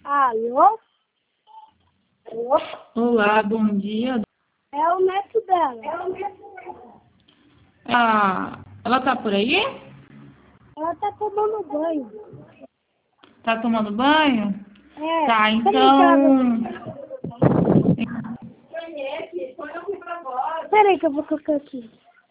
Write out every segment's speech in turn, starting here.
Alô? Alô? Olá, bom dia. É o neto dela. Ela tá por aí? Ela tá tomando banho. Tá tomando banho? É. Tá, Peraí que ela Peraí que eu vou colocar aqui.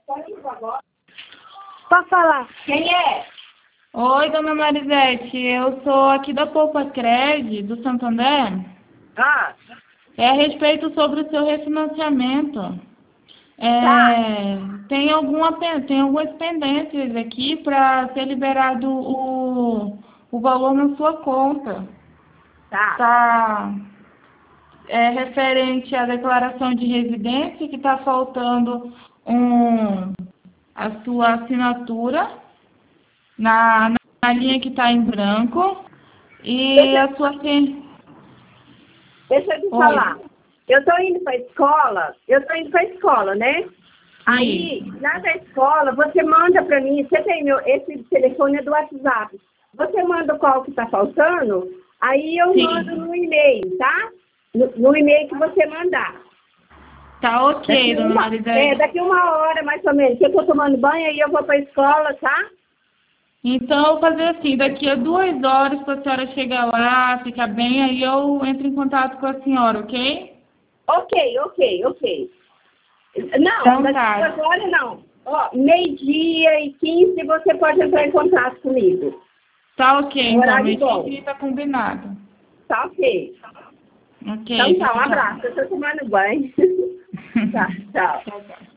Pode falar. Quem é? Oi, dona Marisete, eu sou aqui da Poupa Cred, do Santander. Ah, É a respeito sobre o seu refinanciamento. Tem algumas pendências aqui para ser liberado o valor na sua conta. tá. Referente à declaração de residência, que está faltando a sua assinatura na linha que está em branco e a sua... Deixa eu te Oi. falar. Eu tô indo pra escola, né? Aí, lá da escola, você manda pra mim, você tem esse telefone é do WhatsApp. Você manda qual que tá faltando, aí eu Sim. mando no e-mail, tá? No e-mail que você mandar. Tá ok, dona Marisete. Daqui uma hora, mais ou menos, que eu tô tomando banho, aí eu vou pra escola, tá? Então, eu vou fazer assim, daqui a 2 horas, para a senhora chegar lá, ficar bem, aí eu entro em contato com a senhora, ok? Ok. Não, Então daqui tá. a 2 horas não. Ó, 12h15 você pode entrar em contato comigo. Tá ok, então, Horário bom. meio tá combinado. Tá ok. Ok, Então tá, um tchau. abraço. Eu tô tomando banho. Tá, tchau. Tchau.